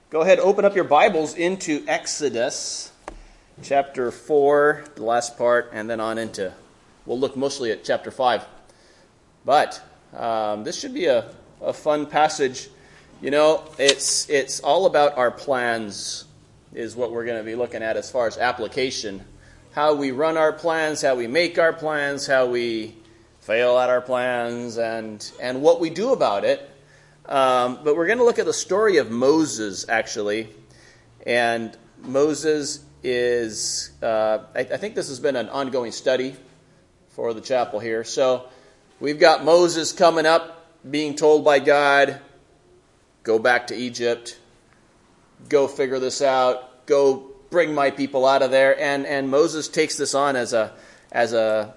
Go ahead, open up your Bibles into Exodus chapter 4, the last part, and then on into, we'll look mostly at chapter 5. But this should be a fun passage. You know, it's all about our plans is what we're going to be looking at as far as application. How we run our plans, how we make our plans, how we fail at our plans, and what we do about it. But we're going to look at the story of Moses, actually. And Moses is, I think this has been an ongoing study for the chapel here. So we've got Moses coming up, being told by God, go back to Egypt, go figure this out, go bring my people out of there. And Moses takes this on as an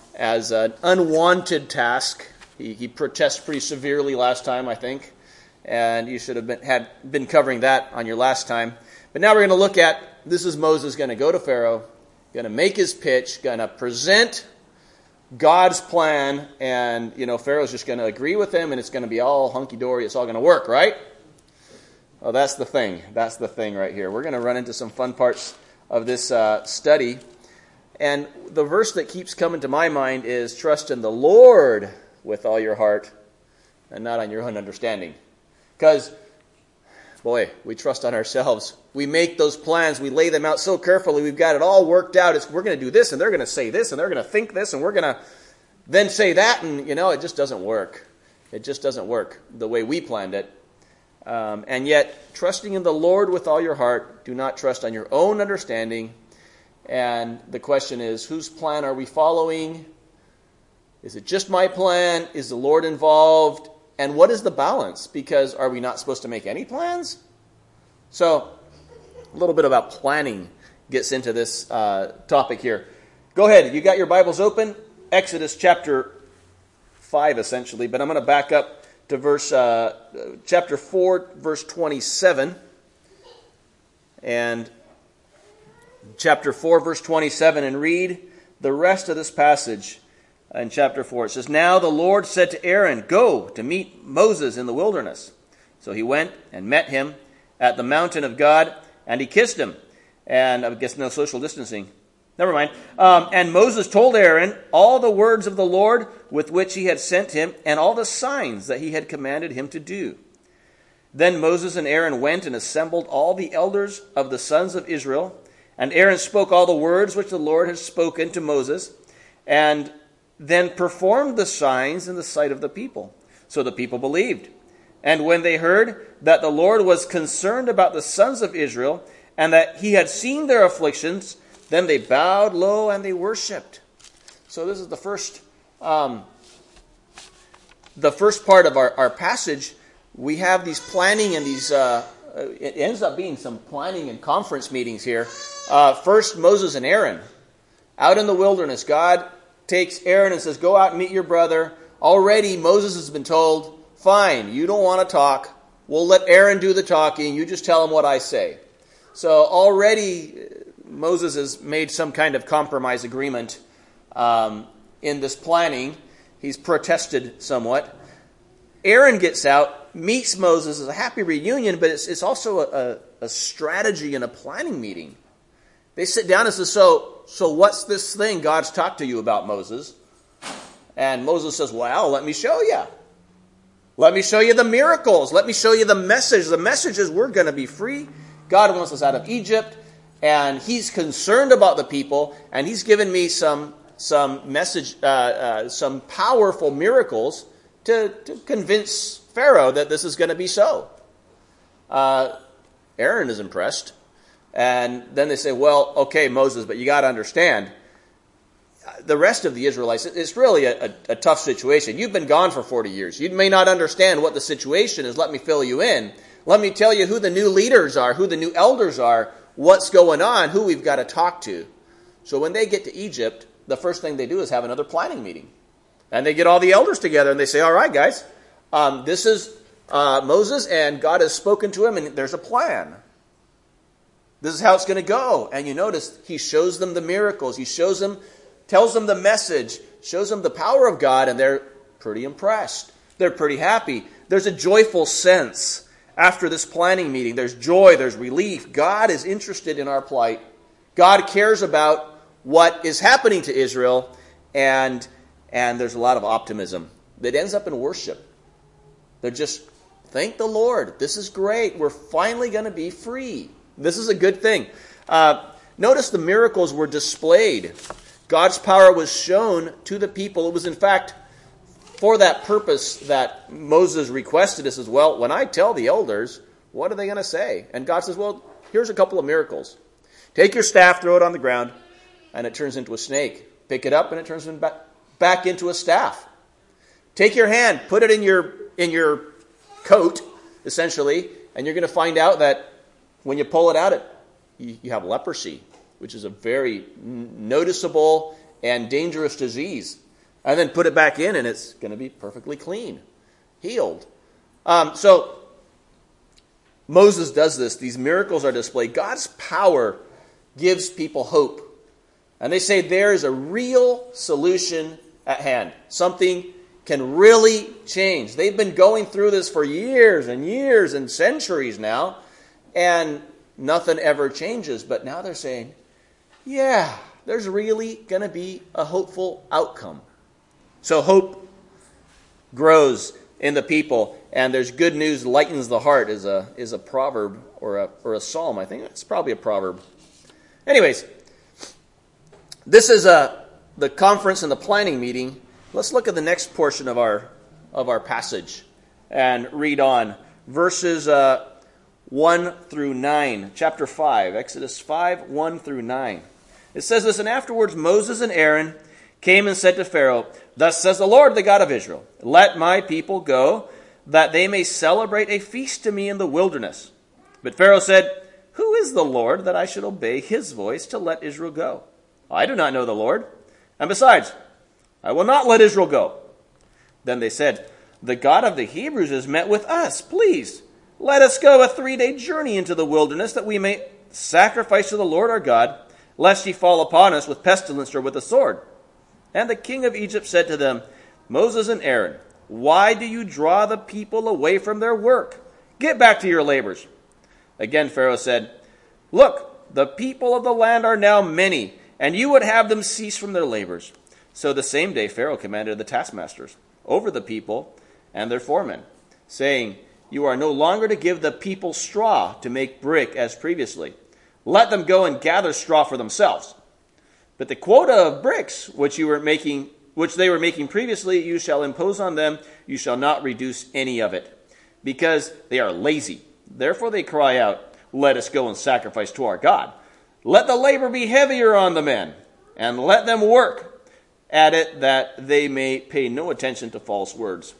unwanted task. He protests pretty severely last time, I think, and you should have been covering that on your last time. But now we're going to look at, this is Moses going to go to Pharaoh, going to make his pitch, going to present God's plan, and Pharaoh's just going to agree with him, and it's going to be all hunky-dory, it's all going to work, right? Well, that's the thing. That's the thing right here. We're going to run into some fun parts of this study, and the verse that keeps coming to my mind is, trust in the Lord with all your heart and not on your own understanding. Because, boy, we trust on ourselves. We make those plans. We lay them out so carefully. We've got it all worked out. We're going to do this, and they're going to say this, and they're going to think this, and we're going to then say that. And, it just doesn't work. It just doesn't work the way we planned it. And yet, trusting in the Lord with all your heart, do not trust on your own understanding. And the question is, whose plan are we following? Is it just my plan? Is the Lord involved? And what is the balance? Because are we not supposed to make any plans? So, a little bit about planning gets into this topic here. Go ahead. You got your Bibles open? Exodus chapter 5, essentially. But I'm going to back up to chapter 4, verse 27. And chapter 4, verse 27, and read the rest of this passage. In chapter 4, it says, Now the Lord said to Aaron, Go to meet Moses in the wilderness. So he went and met him at the mountain of God, and he kissed him. And I guess no social distancing. Never mind. And Moses told Aaron all the words of the Lord with which he had sent him, and all the signs that he had commanded him to do. Then Moses and Aaron went and assembled all the elders of the sons of Israel. And Aaron spoke all the words which the Lord had spoken to Moses, and then performed the signs in the sight of the people. So the people believed. And when they heard that the Lord was concerned about the sons of Israel, and that he had seen their afflictions, then they bowed low and they worshipped. So this is the first part of our passage. We have these planning and these, it ends up being some planning and conference meetings here. First, Moses and Aaron. Out in the wilderness, God takes Aaron and says, go out and meet your brother. Already Moses has been told, fine, you don't want to talk. We'll let Aaron do the talking. You just tell him what I say. So already Moses has made some kind of compromise agreement in this planning. He's protested somewhat. Aaron gets out, meets Moses. It's a happy reunion, but it's also a strategy and a planning meeting. They sit down and say, so what's this thing God's talked to you about, Moses? And Moses says, well, let me show you. Let me show you the miracles. Let me show you the message. The message is we're going to be free. God wants us out of Egypt, and he's concerned about the people, and he's given me some message, some powerful miracles to convince Pharaoh that this is going to be so. Aaron is impressed. And then they say, well, okay, Moses, but you got to understand, the rest of the Israelites, it's really a tough situation. You've been gone for 40 years. You may not understand what the situation is. Let me fill you in. Let me tell you who the new leaders are, who the new elders are, what's going on, who we've got to talk to. So when they get to Egypt, the first thing they do is have another planning meeting. And they get all the elders together and they say, all right, guys, this is Moses, and God has spoken to him, and there's a plan. This is how it's going to go. And you notice he shows them the miracles. He shows them, tells them the message, shows them the power of God, and they're pretty impressed. They're pretty happy. There's a joyful sense after this planning meeting. There's joy, there's relief. God is interested in our plight. God cares about what is happening to Israel, and there's a lot of optimism that ends up in worship. They're just, thank the Lord. This is great. We're finally going to be free. This is a good thing. Notice the miracles were displayed. God's power was shown to the people. It was, in fact, for that purpose that Moses requested us as well. When I tell the elders, what are they going to say? And God says, well, here's a couple of miracles. Take your staff, throw it on the ground, and it turns into a snake. Pick it up, and it turns back into a staff. Take your hand, put it in your coat, essentially, and you're going to find out that when you pull it out, you have leprosy, which is a very noticeable and dangerous disease. And then put it back in, and it's going to be perfectly clean, healed. So Moses does this. These miracles are displayed. God's power gives people hope. And they say there is a real solution at hand. Something can really change. They've been going through this for years and years and centuries now, and nothing ever changes. But now they're saying, yeah, there's really going to be a hopeful outcome. So hope grows in the people, and there's good news lightens the heart is a proverb or a psalm. I think it's probably a proverb. Anyways, this is the conference and the planning meeting. Let's look at the next portion of our passage and read on verses 1 through 9, chapter 5, Exodus 5, 1 through 9. It says this, and afterwards Moses and Aaron came and said to Pharaoh, thus says the Lord, the God of Israel, let my people go, that they may celebrate a feast to me in the wilderness. But Pharaoh said, who is the Lord that I should obey his voice to let Israel go? I do not know the Lord. And besides, I will not let Israel go. Then they said, the God of the Hebrews has met with us. Please, let us go a 3-day journey into the wilderness, that we may sacrifice to the Lord our God, lest he fall upon us with pestilence or with a sword. And the king of Egypt said to them, Moses and Aaron, why do you draw the people away from their work? Get back to your labors. Again Pharaoh said, look, the people of the land are now many, and you would have them cease from their labors. So the same day Pharaoh commanded the taskmasters over the people and their foremen, saying, you are no longer to give the people straw to make brick as previously. Let them go and gather straw for themselves. But the quota of bricks which they were making previously, you shall impose on them. You shall not reduce any of it, because they are lazy. Therefore they cry out, let us go and sacrifice to our God. Let the labor be heavier on the men, and let them work at it, that they may pay no attention to false words.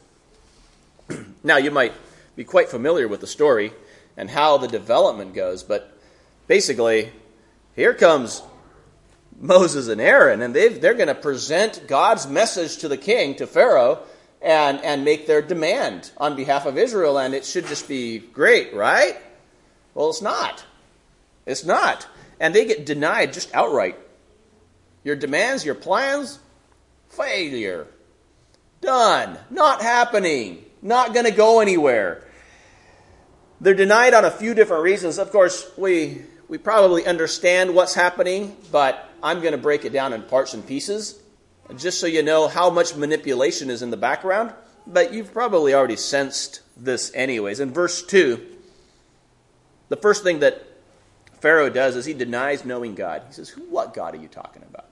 Now you might be quite familiar with the story and how the development goes, but basically, here comes Moses and Aaron, and they're going to present God's message to the king, to Pharaoh, and make their demand on behalf of Israel, and it should just be great, right? Well, it's not. It's not. And they get denied just outright. Your demands, your plans, failure. Done. Not happening. Not going to go anywhere. They're denied on a few different reasons. Of course, we probably understand what's happening, but I'm going to break it down in parts and pieces, just so you know how much manipulation is in the background. But you've probably already sensed this anyways. In verse 2, the first thing that Pharaoh does is he denies knowing God. He says, what God are you talking about?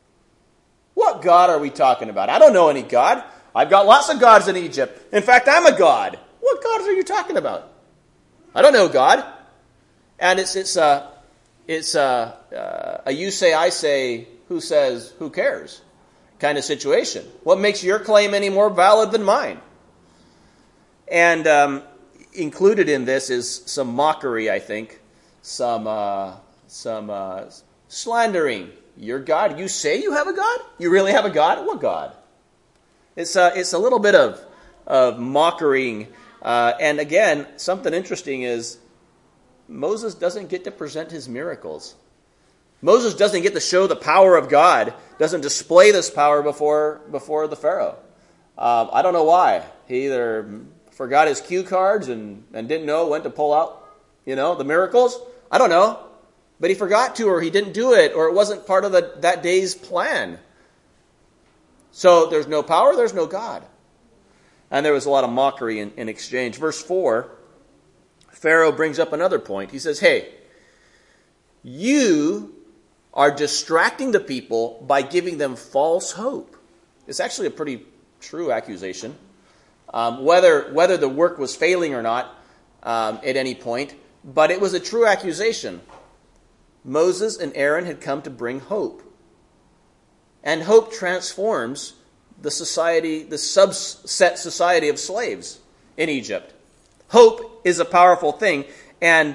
What God are we talking about? I don't know any God. I've got lots of gods in Egypt. In fact, I'm a god. What gods are you talking about? I don't know God. And it's a you say, I say, who says, who cares kind of situation. What makes your claim any more valid than mine? And included in this is some mockery, I think, some slandering. Your God? You say you have a God? You really have a God? What God? It's a little bit of mockery. And again, something interesting is Moses doesn't get to present his miracles. Moses doesn't get to show the power of God, doesn't display this power before the Pharaoh. I don't know why. He either forgot his cue cards and didn't know when to pull out, the miracles? I don't know. But he forgot to, or he didn't do it, or it wasn't part of that day's plan. So there's no power, there's no God. And there was a lot of mockery in exchange. Verse 4, Pharaoh brings up another point. He says, hey, you are distracting the people by giving them false hope. It's actually a pretty true accusation. Whether the work was failing or not at any point, but it was a true accusation. Moses and Aaron had come to bring hope. And hope transforms the society, the subset society of slaves in Egypt. Hope is a powerful thing, and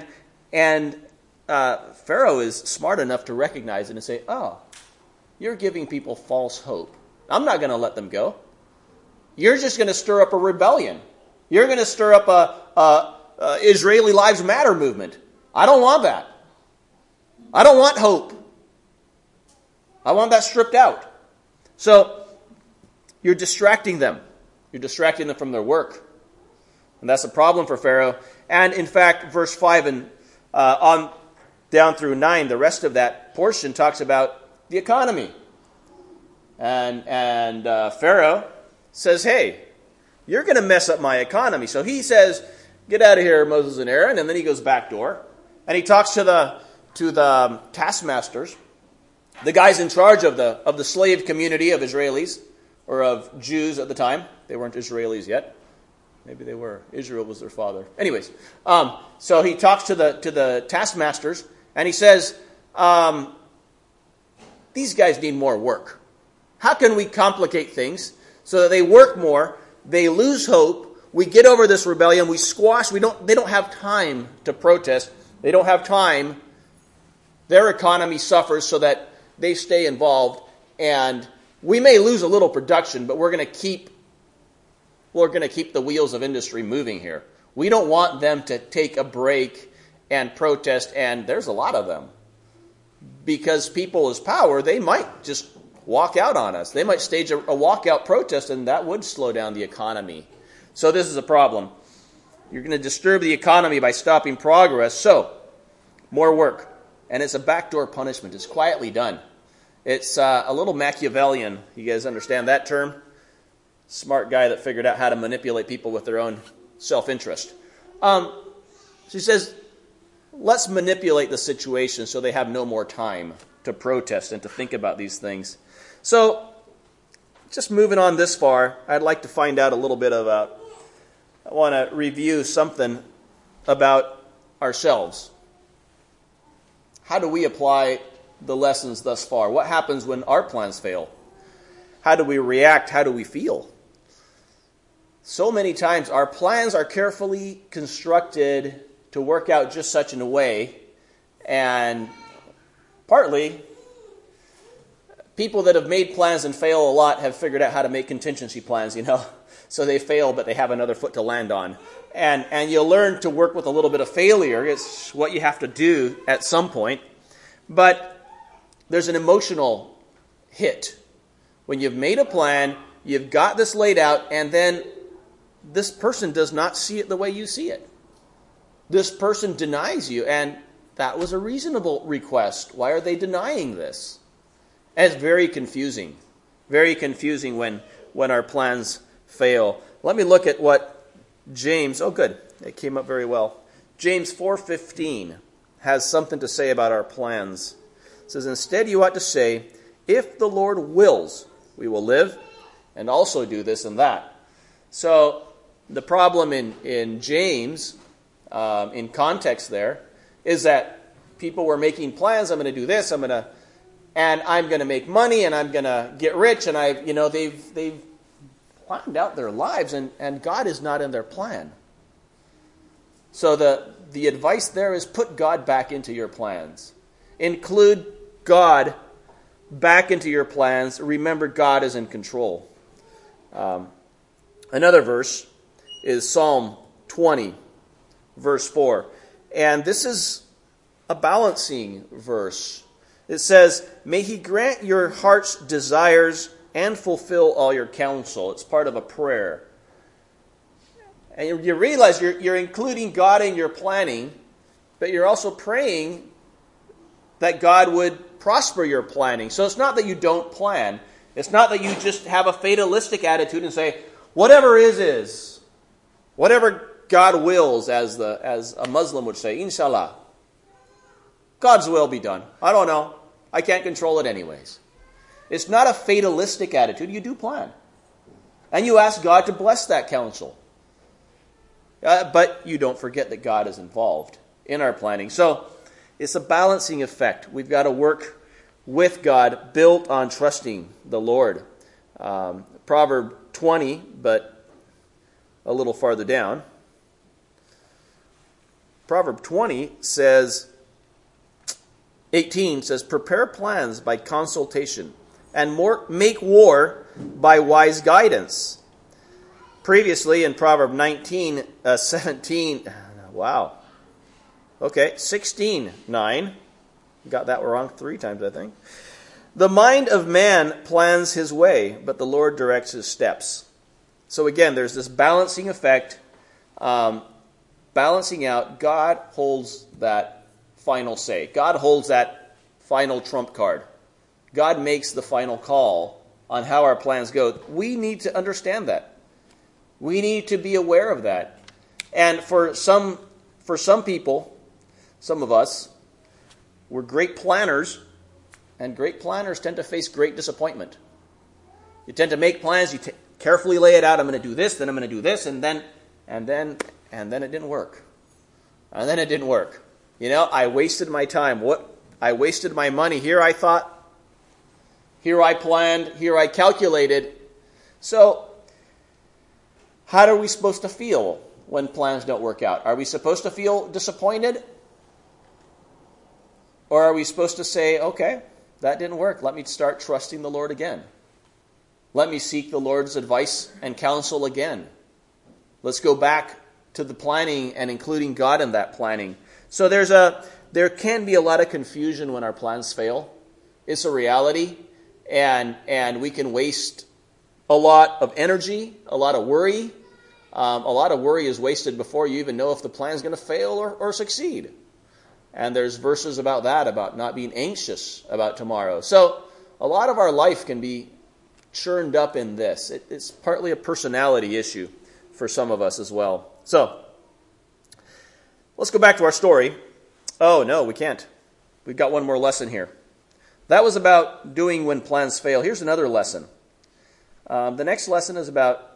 Pharaoh is smart enough to recognize it and say, oh, you're giving people false hope. I'm not going to let them go. You're just going to stir up a rebellion. You're going to stir up a Israeli Lives Matter movement. I don't want that. I don't want hope. I want that stripped out. So, you're distracting them. You're distracting them from their work. And that's a problem for Pharaoh. And in fact, verse 5 and on down through 9, the rest of that portion talks about the economy. And Pharaoh says, hey, you're going to mess up my economy. So he says, get out of here, Moses and Aaron. And then he goes back door. And he talks to the taskmasters, the guys in charge of the slave community of Israelis, or of Jews at the time. They weren't Israelis yet. Maybe they were. Israel was their father. Anyways, so he talks to the taskmasters, and he says, these guys need more work. How can we complicate things so that they work more, they lose hope, we get over this rebellion, we squash, they don't have time to protest, they don't have time, their economy suffers so that they stay involved, and we may lose a little production, but we're going to keep the wheels of industry moving here. We don't want them to take a break and protest, and there's a lot of them. Because people is power, they might just walk out on us. They might stage a walkout protest, and that would slow down the economy. So this is a problem. You're going to disturb the economy by stopping progress. So, more work. And it's a backdoor punishment. It's quietly done. It's a little Machiavellian. You guys understand that term? Smart guy that figured out how to manipulate people with their own self-interest. She says, let's manipulate the situation so they have no more time to protest and to think about these things. So, just moving on this far, I'd like to find out a little bit about, I want to review something about ourselves. How do we apply the lessons thus far? What happens when our plans fail? How do we react? How do we feel? So many times our plans are carefully constructed to work out just such in a way, and partly people that have made plans and fail a lot have figured out how to make contingency plans, so they fail but they have another foot to land on. And you'll learn to work with a little bit of failure. It's what you have to do at some point. But there's an emotional hit. When you've made a plan, you've got this laid out, and then this person does not see it the way you see it. This person denies you, and that was a reasonable request. Why are they denying this? And it's very confusing. Very confusing when our plans fail. Let me look at what James, oh good, it came up very well. James 4:15 has something to say about our plans. It says, instead you ought to say, if the Lord wills, we will live and also do this and that. So the problem in James, in context there, is that people were making plans. I'm going to do this, and I'm going to make money, and I'm going to get rich, and they've planned out their lives, and God is not in their plan. So the advice there is put God back into your plans. Include God back into your plans. Remember, God is in control. Another verse is Psalm 20, verse 4. And this is a balancing verse. It says, may he grant your heart's desires and fulfill all your counsel. It's part of a prayer. And you realize you're including God in your planning, but you're also praying that God would prosper your planning. So it's not that you don't plan. It's not that you just have a fatalistic attitude and say, whatever is. Whatever God wills, as a Muslim would say, inshallah. God's will be done. I don't know. I can't control it anyways. It's not a fatalistic attitude. You do plan. And you ask God to bless that counsel. But you don't forget that God is involved in our planning. So it's a balancing effect. We've got to work with God, built on trusting the Lord. Proverb 20, but a little farther down. Proverb 20 says, 18 says, prepare plans by consultation, and make war by wise guidance. Previously in Proverb 19, 17, wow. Okay, 16:9. Got that wrong 3 times, I think. The mind of man plans his way, but the Lord directs his steps. So again, there's this balancing effect. Balancing out, God holds that final say. God holds that final trump card. God makes the final call on how our plans go. We need to understand that. We need to be aware of that. And for some people, some of us, we're great planners, and great planners tend to face great disappointment. You tend to make plans, you carefully lay it out. I'm going to do this, then I'm going to do this, and then it didn't work. And then it didn't work. I wasted my time. I wasted my money. Here I thought, here I planned, here I calculated. So, how are we supposed to feel when plans don't work out? Are we supposed to feel disappointed? Or are we supposed to say, okay, that didn't work. Let me start trusting the Lord again. Let me seek the Lord's advice and counsel again. Let's go back to the planning and including God in that planning. So there can be a lot of confusion when our plans fail. It's a reality, and we can waste a lot of energy, a lot of worry. A lot of worry is wasted before you even know if the plan is going to fail or succeed. And there's verses about that, about not being anxious about tomorrow. So a lot of our life can be churned up in this. It's partly a personality issue for some of us as well. So let's go back to our story. Oh, no, we can't. We've got one more lesson here. That was about doing when plans fail. Here's another lesson. The next lesson is about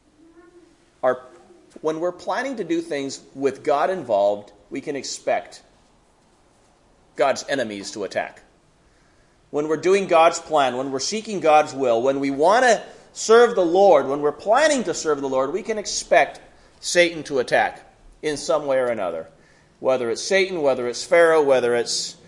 when we're planning to do things with God involved, we can expect God's enemies to attack. When we're doing God's plan, when we're seeking God's will, when we want to serve the Lord, when we're planning to serve the Lord, we can expect Satan to attack in some way or another. Whether it's Satan, whether it's Pharaoh, whether it's,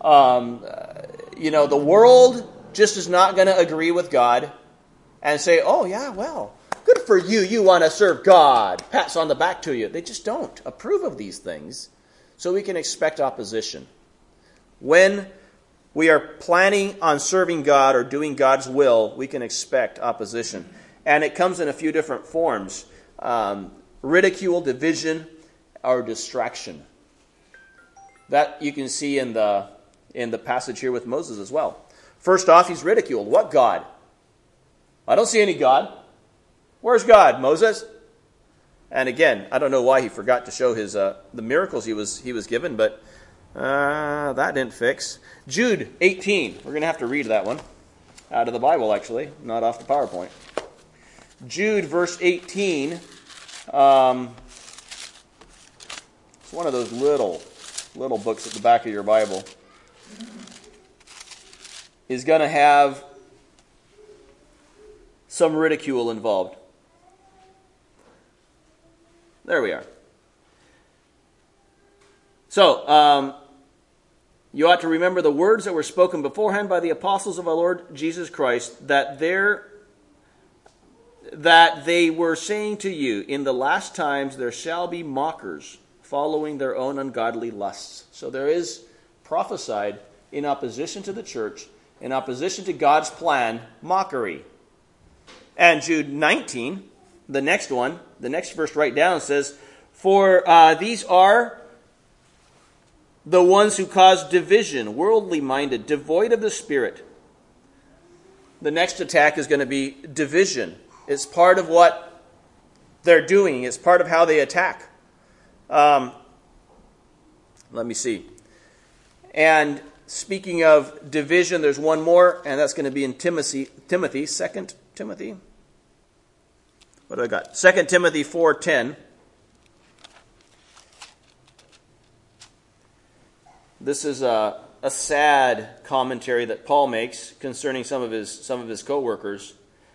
the world just is not going to agree with God and say, oh yeah, well, good for you, you want to serve God. Pats on the back to you. They just don't approve of these things. So we can expect opposition. When we are planning on serving God or doing God's will, we can expect opposition. And it comes in a few different forms. Ridicule, division, or distraction. That you can see in the passage here with Moses as well. First off, he's ridiculed. What God? I don't see any God. Where's God, Moses? And again, I don't know why he forgot to show his the miracles he was given, but that didn't fix. Jude 18. We're going to have to read that one out of the Bible, actually, not off the PowerPoint. Jude, verse 18. It's one of those little books at the back of your Bible. Is going to have some ridicule involved. There we are. So, you ought to remember the words that were spoken beforehand by the apostles of our Lord Jesus Christ, that they were saying to you, in the last times there shall be mockers, following their own ungodly lusts. So there is prophesied in opposition to the church, in opposition to God's plan, mockery. And Jude 19, the next one, the next verse right down says, for these are the ones who cause division, worldly minded, devoid of the Spirit. The next attack is going to be division. It's part of what they're doing. It's part of how they attack. Let me see. And speaking of division, there's one more, and that's going to be in Timothy, 2 Timothy. What do I got? 2 Timothy 4:10. This is a sad commentary that Paul makes concerning some of his co-workers.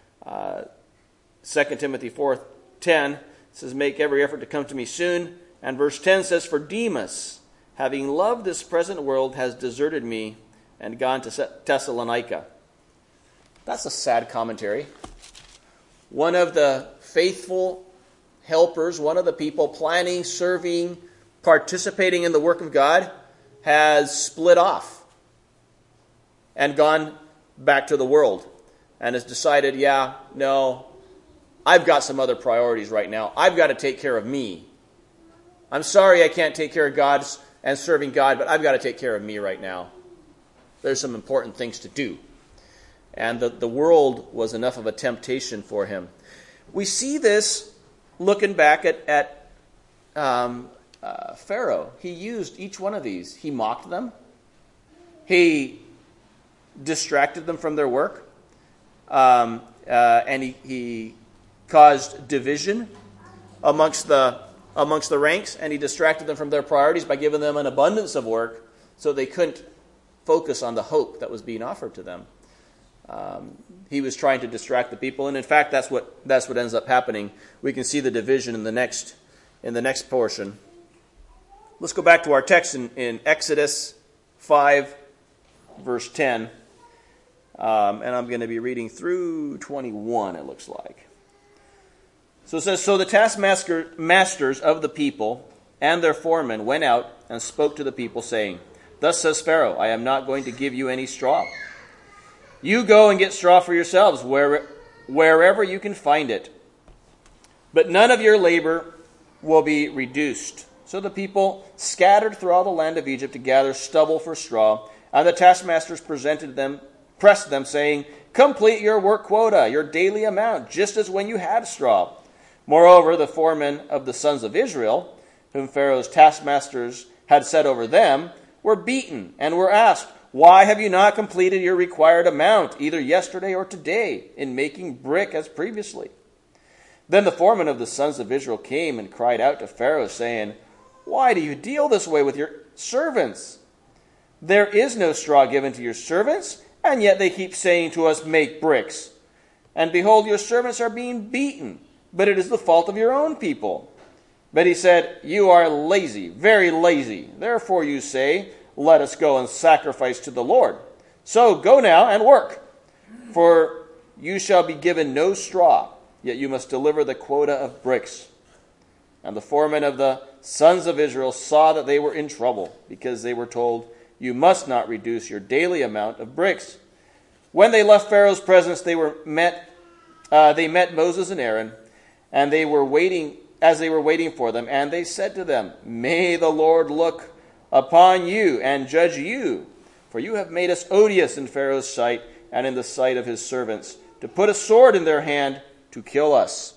2 Timothy 4:10 says, make every effort to come to me soon. And verse 10 says, for Demas, having loved this present world, has deserted me and gone to Thessalonica. That's a sad commentary. One of the faithful helpers, one of the people planning, serving, participating in the work of God, has split off and gone back to the world and has decided, I've got some other priorities right now. I've got to take care of me. I'm sorry I can't take care of God's and serving God, but I've got to take care of me right now. There's some important things to do. And the world was enough of a temptation for him. We see this looking back at Pharaoh. He used each one of these. He mocked them. He distracted them from their work. And he caused division amongst the ranks, and he distracted them from their priorities by giving them an abundance of work so they couldn't focus on the hope that was being offered to them. He was trying to distract the people, and in fact, that's what ends up happening. We can see the division in the next portion. Let's go back to our text in Exodus 5, verse 10, and I'm going to be reading through 21. It looks like. So it says, so the taskmasters of the people and their foremen went out and spoke to the people, saying, thus says Pharaoh, I am not going to give you any straw. You go and get straw for yourselves wherever you can find it. But none of your labor will be reduced. So the people scattered through all the land of Egypt to gather stubble for straw. And the taskmasters pressed them, saying, complete your work quota, your daily amount, just as when you had straw. Moreover, the foremen of the sons of Israel, whom Pharaoh's taskmasters had set over them, were beaten and were asked, why have you not completed your required amount, either yesterday or today, in making brick as previously? Then the foreman of the sons of Israel came and cried out to Pharaoh, saying, why do you deal this way with your servants? There is no straw given to your servants, and yet they keep saying to us, make bricks. And behold, your servants are being beaten, but it is the fault of your own people. But he said, you are lazy, very lazy. Therefore you say, let us go and sacrifice to the Lord. So go now and work, for you shall be given no straw, yet you must deliver the quota of bricks. And the foremen of the sons of Israel saw that they were in trouble, because they were told, you must not reduce your daily amount of bricks. When they left Pharaoh's presence, they met Moses and Aaron, and they were waiting for them, and they said to them, may the Lord look upon you and judge you, for you have made us odious in Pharaoh's sight and in the sight of his servants, to put a sword in their hand to kill us.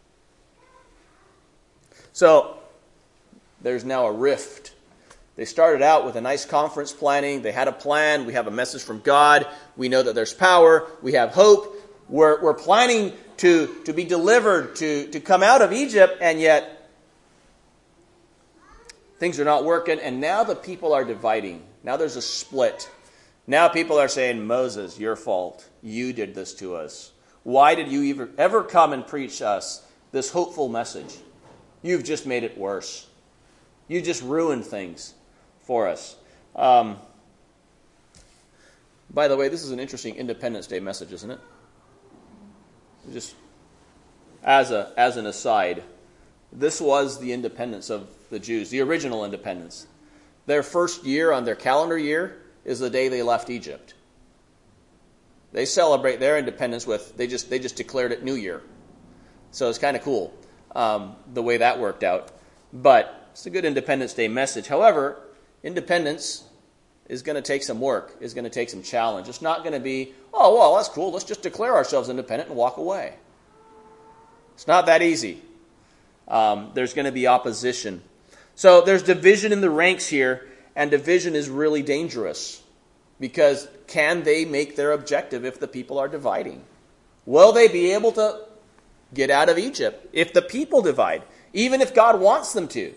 So there's now a rift. They started out with a nice conference planning. They had a plan. We have a message from God. We know that there's power. We have hope. We're planning to be delivered, to come out of Egypt, and yet things are not working, and now the people are dividing. Now there's a split. Now people are saying, Moses, your fault. You did this to us. Why did you ever come and preach us this hopeful message? You've just made it worse. You just ruined things for us. By the way, this is an interesting Independence Day message, isn't it? Just as an aside, this was the independence of the Jews, the original independence. Their first year on their calendar year is the day they left Egypt. They celebrate their independence they just declared it New Year. So it's kind of cool. the way that worked out. But it's a good Independence Day message. However, independence is going to take some work, is going to take some challenge. It's not going to be, oh, well, that's cool. Let's just declare ourselves independent and walk away. It's not that easy. There's going to be opposition. So there's division in the ranks here, and division is really dangerous. Because can they make their objective if the people are dividing? Will they be able to get out of Egypt if the people divide, even if God wants them to?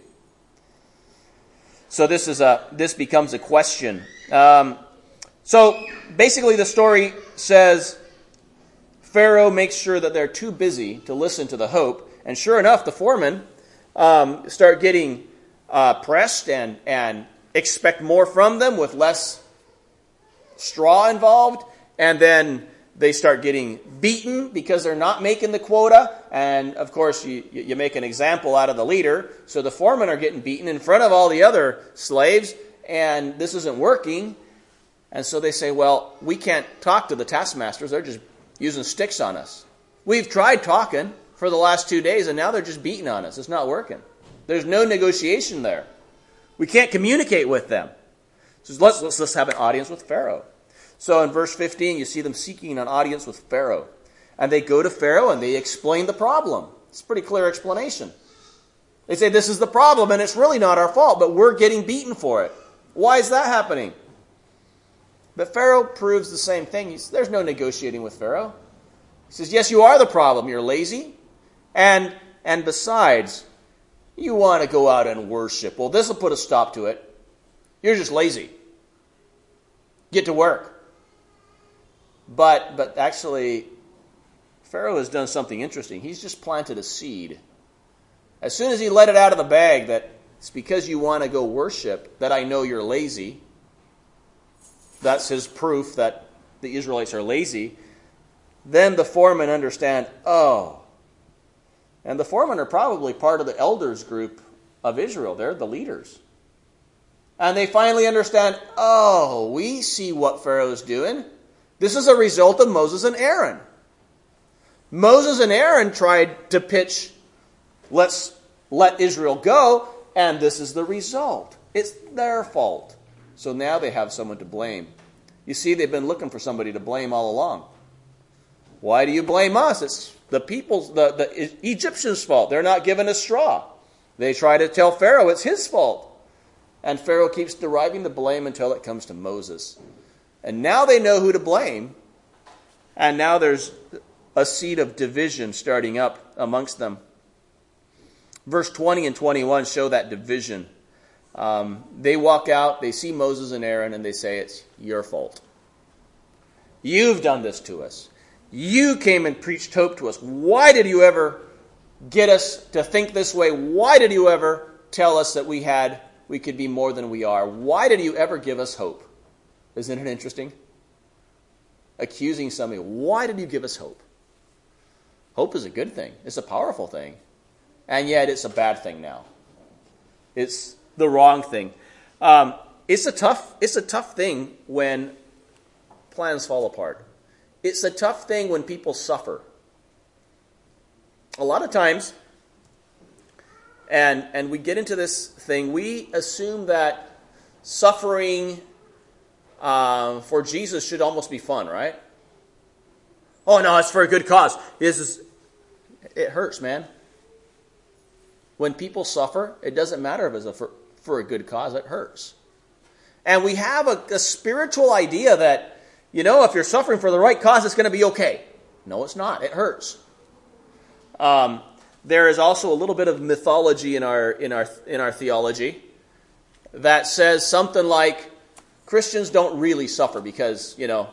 So this becomes a question. So basically the story says Pharaoh makes sure that they're too busy to listen to the hope. And sure enough, the foremen start getting pressed and expect more from them with less straw involved. And then they start getting beaten because they're not making the quota. And, of course, you make an example out of the leader. So the foremen are getting beaten in front of all the other slaves. And this isn't working. And so they say, well, we can't talk to the taskmasters. They're just using sticks on us. We've tried talking for the last 2 days, and now they're just beating on us. It's not working. There's no negotiation there. We can't communicate with them. So let's have an audience with Pharaoh. So in verse 15, you see them seeking an audience with Pharaoh. And they go to Pharaoh and they explain the problem. It's a pretty clear explanation. They say, this is the problem and it's really not our fault, but we're getting beaten for it. Why is that happening? But Pharaoh proves the same thing. There's no negotiating with Pharaoh. He says, yes, you are the problem. You're lazy. And besides, you want to go out and worship. Well, this will put a stop to it. You're just lazy. Get to work. But actually, Pharaoh has done something interesting. He's just planted a seed. As soon as he let it out of the bag that it's because you want to go worship that I know you're lazy, that's his proof that the Israelites are lazy, then the foremen understand, oh. And the foremen are probably part of the elders group of Israel. They're the leaders. And they finally understand, oh, we see what Pharaoh's doing. This is a result of Moses and Aaron. Moses and Aaron tried to pitch, let's let Israel go, and this is the result. It's their fault. So now they have someone to blame. You see, they've been looking for somebody to blame all along. Why do you blame us? It's the people's, the Egyptians' fault. They're not giving us straw. They try to tell Pharaoh it's his fault. And Pharaoh keeps deriving the blame until it comes to Moses. And now they know who to blame. And now there's a seed of division starting up amongst them. Verse 20 and 21 show that division. They walk out, they see Moses and Aaron, and they say, it's your fault. You've done this to us. You came and preached hope to us. Why did you ever get us to think this way? Why did you ever tell us that we could be more than we are? Why did you ever give us hope? Isn't it interesting? Accusing somebody. Why did you give us hope? Hope is a good thing. It's a powerful thing. And yet it's a bad thing now. It's the wrong thing. It's a tough thing when plans fall apart. It's a tough thing when people suffer. A lot of times, and we get into this thing, we assume that suffering for Jesus should almost be fun, right? Oh no, it's for a good cause. It hurts, man. When people suffer, it doesn't matter if it's for a good cause, it hurts. And we have a spiritual idea that, if you're suffering for the right cause, it's going to be okay. No, it's not. It hurts. There is also a little bit of mythology in our theology that says something like Christians don't really suffer because,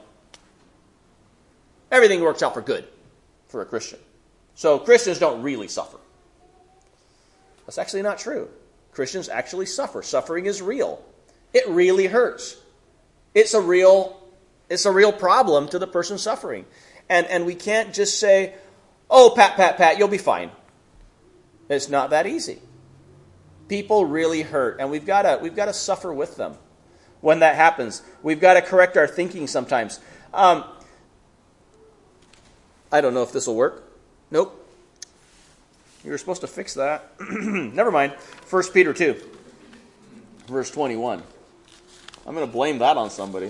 everything works out for good for a Christian. So Christians don't really suffer. That's actually not true. Christians actually suffer. Suffering is real. It really hurts. It's a real problem to the person suffering. And we can't just say, oh, pat, you'll be fine. It's not that easy. People really hurt, and we've got to suffer with them when that happens. We've got to correct our thinking sometimes. I don't know if this will work. Nope. You were supposed to fix that. Never mind. 1 Peter 2, verse 21. I'm going to blame that on somebody.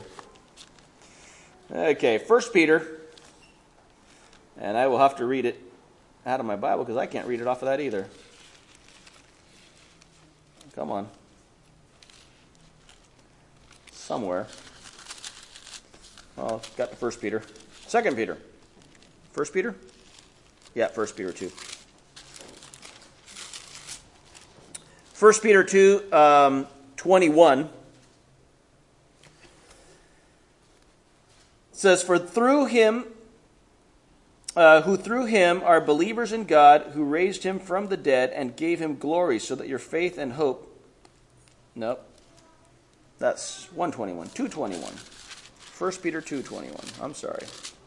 Okay, 1 Peter, and I will have to read it out of my Bible because I can't read it off of that either. Come on. Somewhere. Oh, got to 1 Peter. 2 Peter. 1 Peter? Yeah, 1 Peter 2. 1 Peter 2, 21. It says, "For through him, who through him are believers in God, who raised him from the dead and gave him glory, so that your faith and hope..." Nope. That's 121. 221. 1 Peter 2:21. I'm sorry.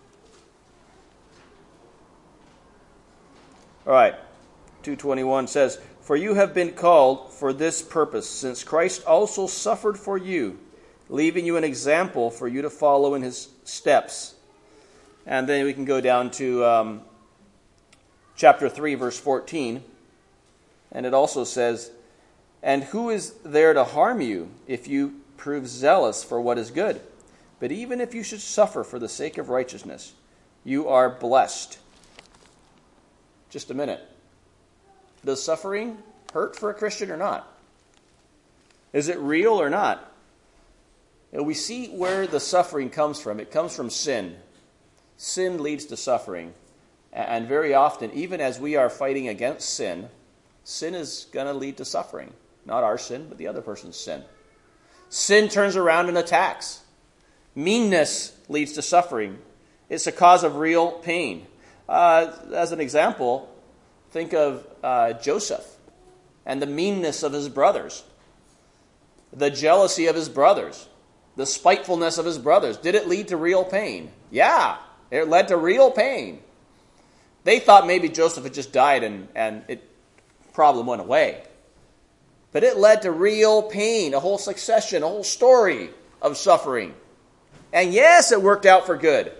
All right. 2:21 says, "For you have been called for this purpose, since Christ also suffered for you, leaving you an example for you to follow in his steps." And then we can go down to chapter 3, verse 14. And it also says, "And who is there to harm you if you prove zealous for what is good? But even if you should suffer for the sake of righteousness, you are blessed." Just a minute. Does suffering hurt for a Christian or not? Is it real or not? And we see where the suffering comes from. It comes from sin. Sin leads to suffering. And very often, even as we are fighting against sin, sin is going to lead to suffering. Not our sin, but the other person's sin. Sin turns around and attacks. Meanness leads to suffering. It's a cause of real pain. As an example, think of Joseph and the meanness of his brothers, the jealousy of his brothers, the spitefulness of his brothers. Did it lead to real pain? Yeah, it led to real pain. They thought maybe Joseph had just died and the problem went away. But it led to real pain, a whole succession, a whole story of suffering. And yes, it worked out for good.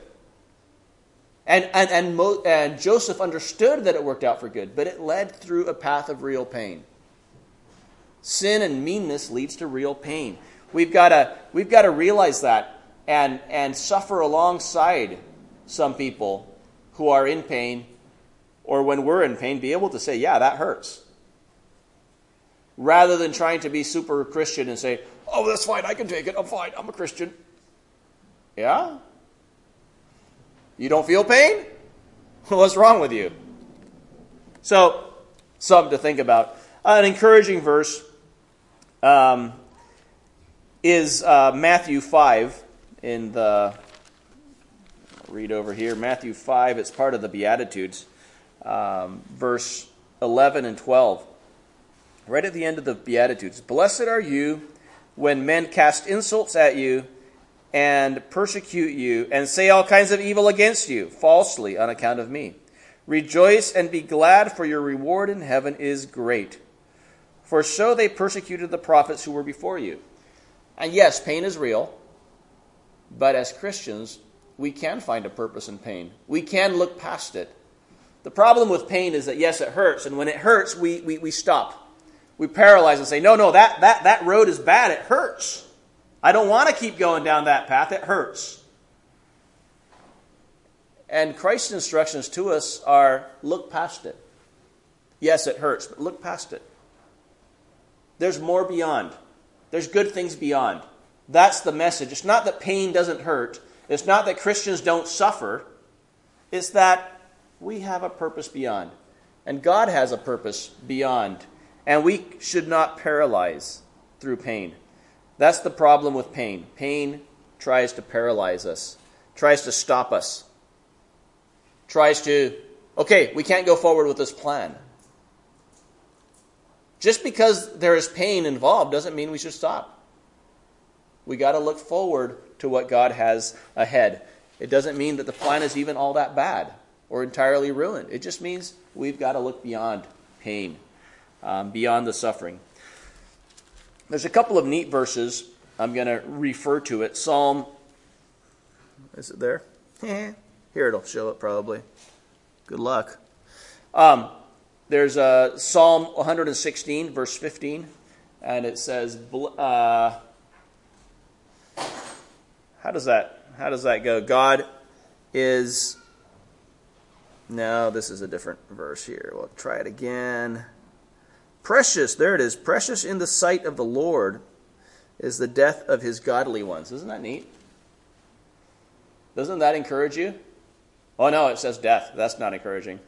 And Joseph understood that it worked out for good, but it led through a path of real pain. Sin and meanness leads to real pain. We've got to realize that and suffer alongside some people who are in pain, or when we're in pain, be able to say, yeah, that hurts. Rather than trying to be super Christian and say, oh, that's fine, I can take it, I'm fine, I'm a Christian. Yeah? You don't feel pain? What's wrong with you? So, something to think about. An encouraging verse is Matthew 5 in the... I'll read over here. Matthew 5, it's part of the Beatitudes. Verse 11 and 12. Right at the end of the Beatitudes. "Blessed are you when men cast insults at you and persecute you and say all kinds of evil against you falsely on account of me. Rejoice and be glad, for your reward in heaven is great. For so they persecuted the prophets who were before you." And yes, pain is real. But as Christians, we can find a purpose in pain. We can look past it. The problem with pain is that, yes, it hurts. And when it hurts, we stop. We paralyze and say, no, that road is bad. It hurts. I don't want to keep going down that path. It hurts. And Christ's instructions to us are, look past it. Yes, it hurts, but look past it. There's more beyond. There's good things beyond. That's the message. It's not that pain doesn't hurt. It's not that Christians don't suffer. It's that we have a purpose beyond. And God has a purpose beyond. And we should not paralyze through pain. That's the problem with pain. Pain tries to paralyze us, tries to stop us, tries to, okay, we can't go forward with this plan. Just because there is pain involved doesn't mean we should stop. We got to look forward to what God has ahead. It doesn't mean that the plan is even all that bad or entirely ruined. It just means we've got to look beyond pain, beyond the suffering. There's a couple of neat verses. I'm going to refer to it. Psalm, is it there? Here it'll show it probably. Good luck. There's Psalm 116, verse 15, and it says, how does that go? God is... No, this is a different verse here. We'll try it again. Precious, there it is. Precious in the sight of the Lord is the death of his godly ones. Isn't that neat? Doesn't that encourage you? Oh no, it says death. That's not encouraging.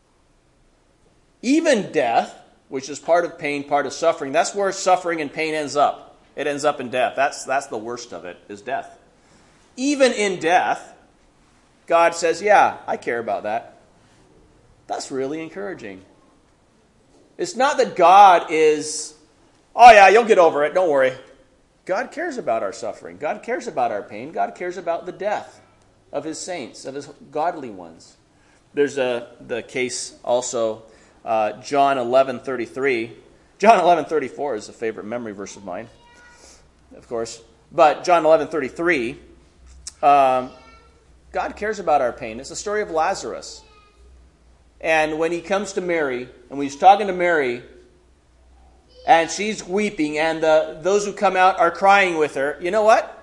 Even death, which is part of pain, part of suffering, that's where suffering and pain ends up. It ends up in death. That's the worst of it, is death. Even in death, God says, yeah, I care about that. That's really encouraging. It's not that God is, oh yeah, you'll get over it, don't worry. God cares about our suffering. God cares about our pain. God cares about the death of his saints, of his godly ones. There's the case also, John 11:33. John 11:34 is a favorite memory verse of mine, of course. But John 11:33, God cares about our pain. It's the story of Lazarus. And when he comes to Mary, and when he's talking to Mary, and she's weeping, and those who come out are crying with her, you know what?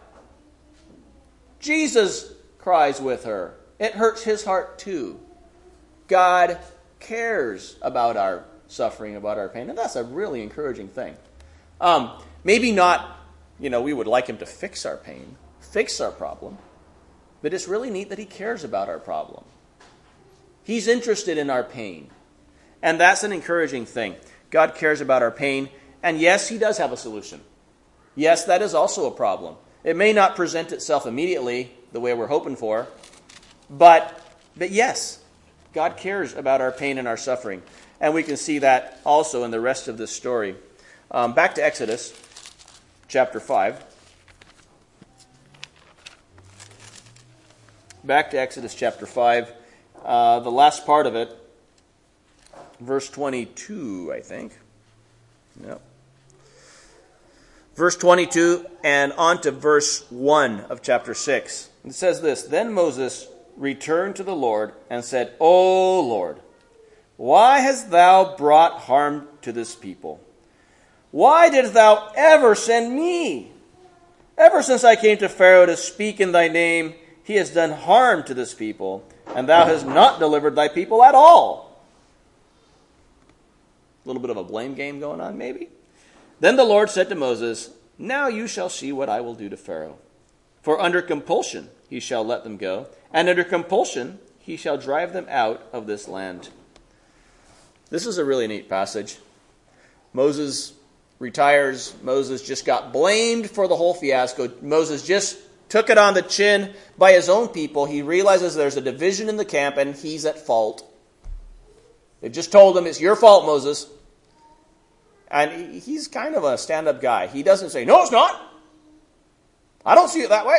Jesus cries with her. It hurts his heart too. God cares about our suffering, about our pain, and that's a really encouraging thing. Maybe not, we would like him to fix our pain, fix our problem, but it's really neat that he cares about our problem. He's interested in our pain. And that's an encouraging thing. God cares about our pain. And yes, he does have a solution. Yes, that is also a problem. It may not present itself immediately the way we're hoping for. But yes, God cares about our pain and our suffering. And we can see that also in the rest of this story. Back to Exodus chapter 5. Back to Exodus chapter 5. The last part of it, verse 22, I think. Yep. Verse 22 and on to verse 1 of chapter 6. It says this, Then Moses returned to the Lord and said, O Lord, why hast thou brought harm to this people? Why didst thou ever send me? Ever since I came to Pharaoh to speak in thy name, he has done harm to this people, and thou hast not delivered thy people at all. A little bit of a blame game going on, maybe. Then the Lord said to Moses, Now you shall see what I will do to Pharaoh. For under compulsion he shall let them go, and under compulsion he shall drive them out of this land. This is a really neat passage. Moses retires. Moses just got blamed for the whole fiasco. Moses just took it on the chin by his own people. He realizes there's a division in the camp and he's at fault. They just told him, it's your fault, Moses. And he's kind of a stand-up guy. He doesn't say, no, it's not. I don't see it that way.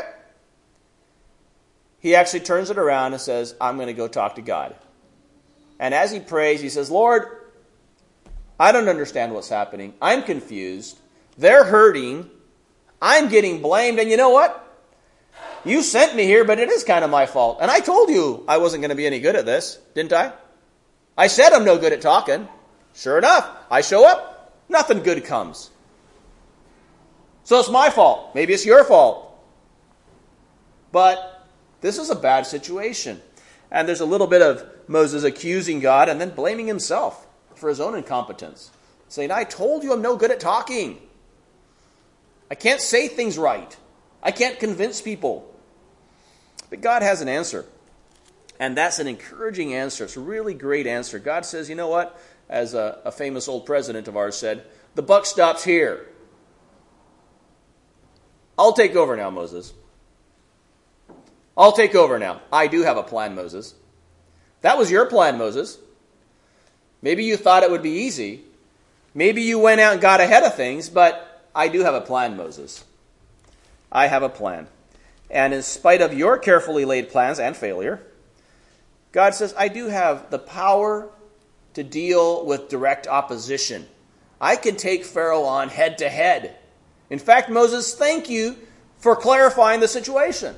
He actually turns it around and says, I'm going to go talk to God. And as he prays, he says, Lord, I don't understand what's happening. I'm confused. They're hurting. I'm getting blamed. And you know what? You sent me here, but it is kind of my fault. And I told you I wasn't going to be any good at this, didn't I? I said I'm no good at talking. Sure enough, I show up. Nothing good comes. So it's my fault. Maybe it's your fault. But this is a bad situation. And there's a little bit of Moses accusing God and then blaming himself for his own incompetence. Saying, I told you I'm no good at talking. I can't say things right. I can't convince people. But God has an answer. And that's an encouraging answer. It's a really great answer. God says, you know what? As a famous old president of ours said, the buck stops here. I'll take over now, Moses. I'll take over now. I do have a plan, Moses. That was your plan, Moses. Maybe you thought it would be easy. Maybe you went out and got ahead of things, but I do have a plan, Moses. I have a plan. And in spite of your carefully laid plans and failure, God says, I do have the power to deal with direct opposition. I can take Pharaoh on head to head. In fact, Moses, thank you for clarifying the situation.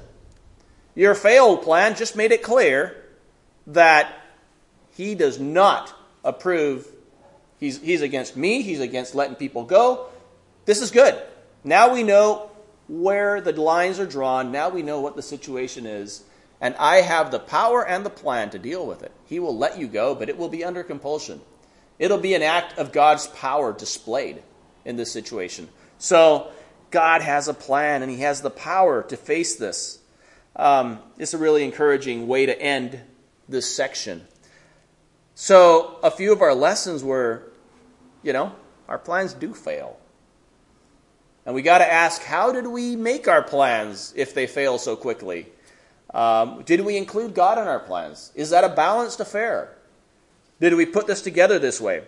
Your failed plan just made it clear that he does not approve. He's against me. He's against letting people go. This is good. Now we know where the lines are drawn. Now we know what the situation is. And I have the power and the plan to deal with it. He will let you go, but it will be under compulsion. It'll be an act of God's power displayed in this situation. So God has a plan, and he has the power to face this. It's a really encouraging way to end this section. So a few of our lessons were, our plans do fail. And we got to ask, how did we make our plans if they fail so quickly? Did we include God in our plans? Is that a balanced affair? Did we put this together this way?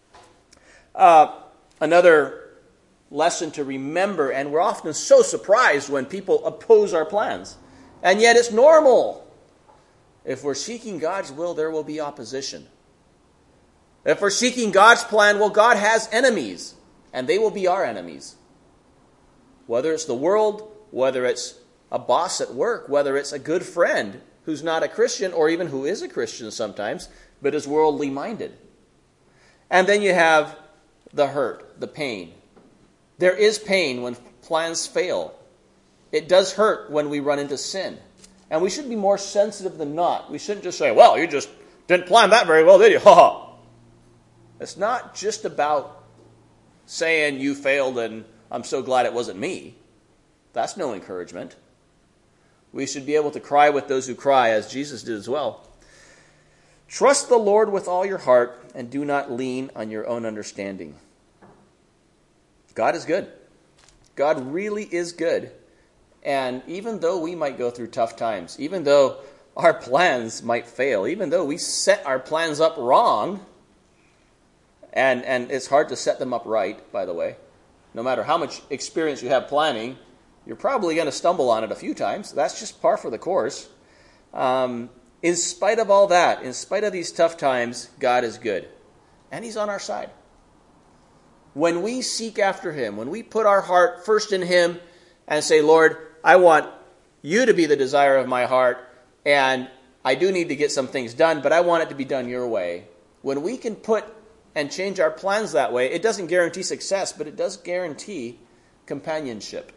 Another lesson to remember, and we're often so surprised when people oppose our plans. And yet it's normal. If we're seeking God's will, there will be opposition. If we're seeking God's plan, well, God has enemies, and they will be our enemies. Whether it's the world, whether it's a boss at work, whether it's a good friend who's not a Christian, or even who is a Christian sometimes, but is worldly minded. And then you have the hurt, the pain. There is pain when plans fail. It does hurt when we run into sin. And we should be more sensitive than not. We shouldn't just say, well, you just didn't plan that very well, did you? Ha ha. It's not just about saying you failed and I'm so glad it wasn't me. That's no encouragement. We should be able to cry with those who cry, as Jesus did as well. Trust the Lord with all your heart and do not lean on your own understanding. God is good. God really is good. And even though we might go through tough times, even though our plans might fail, even though we set our plans up wrong, and it's hard to set them up right, by the way. No matter how much experience you have planning, you're probably going to stumble on it a few times. That's just par for the course. In spite of all that, in spite of these tough times, God is good. And he's on our side. When we seek after him, when we put our heart first in him and say, Lord, I want you to be the desire of my heart, and I do need to get some things done, but I want it to be done your way. When we can put and change our plans that way, it doesn't guarantee success, but it does guarantee companionship.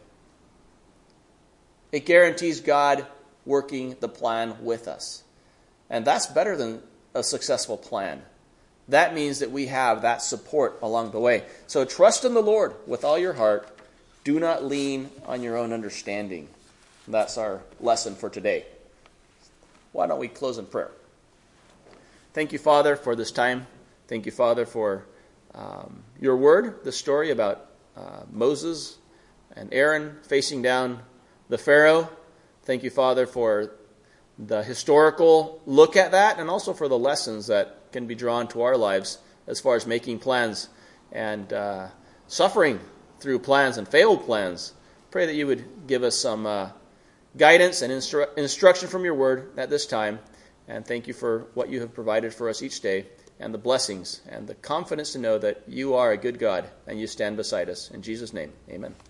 It guarantees God working the plan with us. And that's better than a successful plan. That means that we have that support along the way. So trust in the Lord with all your heart. Do not lean on your own understanding. That's our lesson for today. Why don't we close in prayer? Thank you, Father, for this time. Thank you, Father, for your word, the story about Moses and Aaron facing down the Pharaoh. Thank you, Father, for the historical look at that, and also for the lessons that can be drawn to our lives as far as making plans and suffering through plans and failed plans. Pray that you would give us some guidance and instruction from your word at this time. And thank you for what you have provided for us each day, and the blessings and the confidence to know that you are a good God and you stand beside us. In Jesus' name, amen.